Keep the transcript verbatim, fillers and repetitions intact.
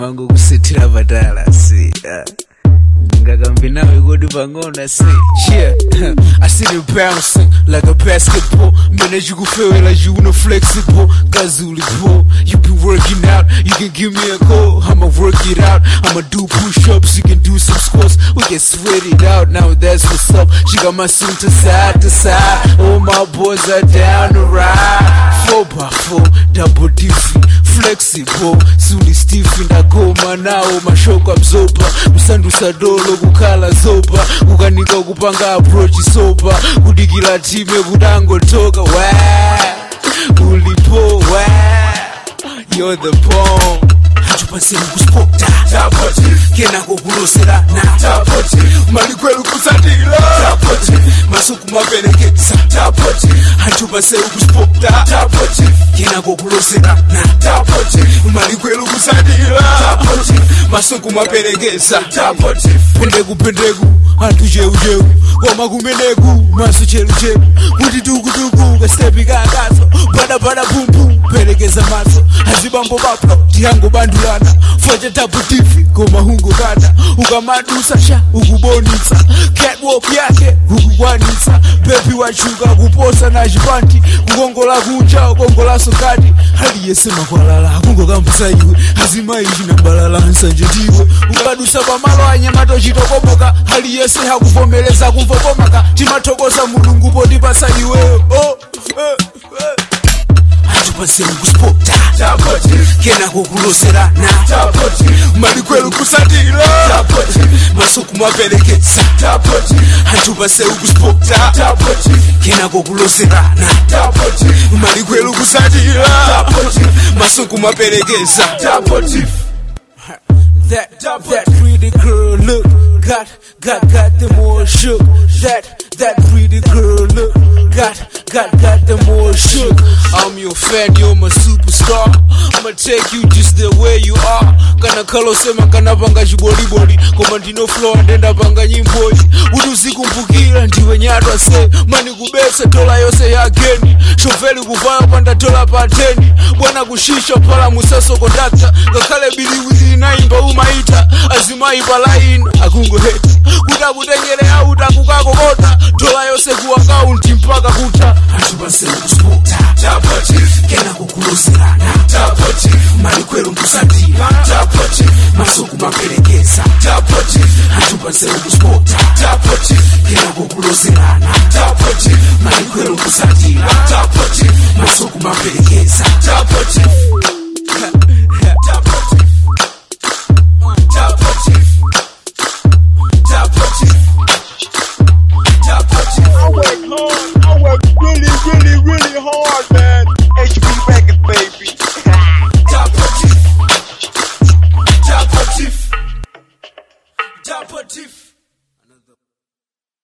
mango kusitira batala see Ngakambi nawe kodi pangona say yeah I see the bouncing like a basketball manage you feel like you no flexible Gazuli bro you be working out you can give me a call I'ma work it out I'ma do push-ups you can do some squats we can sweat it out now that's what's up she got my suit to side to side all my boys are down to ride four by four double dizzy flexible suli stiff ndagoma nawo mashoko absorba musandusa dolo kukhala zoba ukanika kupanga approach soba kudikira time kudangotoka wa ulipo wa you're the bomb Hachupase mkuspota Tapoti Kena kukulosera na Tapoti Malikwelu kusatila Tapoti Masuku mabenekesa Tapoti Hachupase mkuspota Tapoti Kena kukulosera na Tapoti Malikwelu kusatila Tapoti Masuku mabenekesa Tapoti Pendegu pendegu Antu jeu jeu Wama kumenegu Masu chelu chelu Kuti dugu dugu Kastepi kangazo Bada bada boom boom Penekeza maso Hazibambo baplo Tihango bandulana Foja tapu tifi Koma hungo gana Ukamadusa sha Ukubonisa Catwalk yake Ukukwanisa Baby wachuga Kuposa na jibanti Kugongola kunja Kugongola sokati Hali yesema kwa lala Kungo kampusa iwe Hazima ishi na mbalala Nsanje diwe Ukadusa kwa malo Anyamato jitokomoka Hali yese hakuvomeleza kumfokomaka Timatokosa mulungu Poti pasa iwe Oh eh, eh. Hachupase mkuspota Tapoti Kena kukulosera na Tapoti Malikwelu kusatila Tapoti Masuku mapelekesa Tapoti Hachupase mkuspota Tapoti Kena kukulosera na Tapoti Malikwelu kusatila Tapoti Masuku mapelekesa Tapoti That, that pretty girl look Got, got, got them all shook That, that pretty girl look Got, got, got them all shook I'm your fan, you're my superstar I'ma take you just the way you are Kana kalo sema kana panga jiboli boli Koma ndino flow ndenda panga nyimboli Uduzi kumpukira ndiwe nyadwa se Mani kubese tola yose ya geni Shofeli kufaya panda tola pateni Bwana kushisha pala musaso kondakta Kakale bili wizi inaimba umaita Azimai palain akungo heti Kuta kutengele auta kukakokota Tola yose kuwa kaunti mpaka kuta Hachupase mkuspota Tapoti Kena kukulosera na Tapoti Malikwelu mkusatila Tapoti Masuku mapelekesa Tapoti Hachupase mkuspota Tapoti Kena kukulosera na Tapoti Malikwelu mkusatila Tapoti Masuku mapelekesa